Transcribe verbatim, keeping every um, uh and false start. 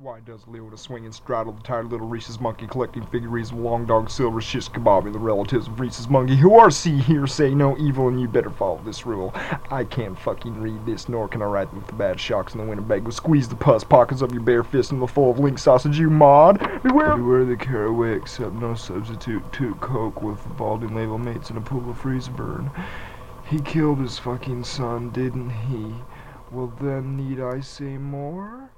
Why does Leota swing and straddle the tired little Reese's monkey, collecting figurines of Long Dog, Silver, Shish Kebab, and the relatives of Reese's monkey, who are see here say no evil, and you better follow this rule. I can't fucking read this, nor can I write with the bad shocks in the Winnebago. Squeeze the pus pockets of your bare fist in the full of link sausage, you mod. Beware, beware the caraway, except no substitute to Coke with the balding label mates in a pool of freeze burn. He killed his fucking son, didn't he? Well then, need I say more?